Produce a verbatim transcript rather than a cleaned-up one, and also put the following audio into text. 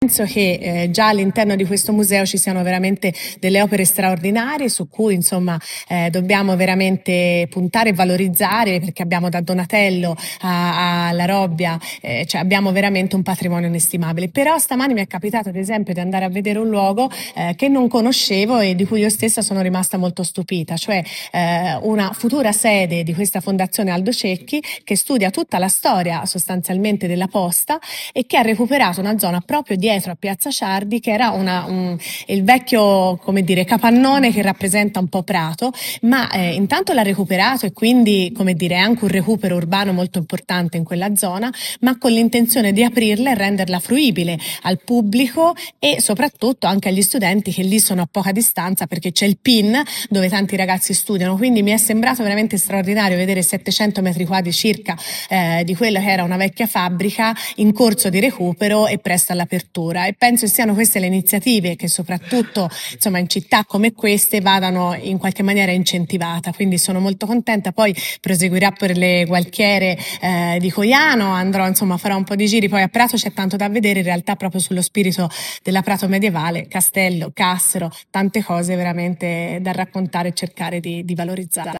Penso che eh, già all'interno di questo museo ci siano veramente delle opere straordinarie su cui insomma eh, dobbiamo veramente puntare e valorizzare, perché abbiamo da Donatello a- alla Robbia, eh, cioè abbiamo veramente un patrimonio inestimabile. Però stamani mi è capitato ad esempio di andare a vedere un luogo eh, che non conoscevo e di cui io stessa sono rimasta molto stupita, cioè eh, una futura sede di questa fondazione Aldo Cecchi, che studia tutta la storia sostanzialmente della posta e che ha recuperato una zona proprio dietro a Piazza Ciardi, che era una, un, il vecchio, come dire, capannone che rappresenta un po' Prato, ma eh, intanto l'ha recuperato e quindi, come dire, è anche un recupero urbano molto importante in quella zona, ma con l'intenzione di aprirla e renderla fruibile al pubblico e soprattutto anche agli studenti che lì sono a poca distanza, perché c'è il P I N dove tanti ragazzi studiano. Quindi mi è sembrato veramente straordinario vedere settecento metri quadri circa eh, di quella che era una vecchia fabbrica in corso di recupero e presto all'apertura, e penso siano queste le iniziative che soprattutto insomma in città come queste vadano in qualche maniera incentivata. Quindi sono molto contenta. Poi proseguirà per le Gualchiere eh, di Coiano, andrò insomma, farò un po' di giri. Poi a Prato c'è tanto da vedere in realtà, proprio sullo spirito della Prato medievale, castello, cassero, tante cose veramente da raccontare e cercare di, di valorizzare.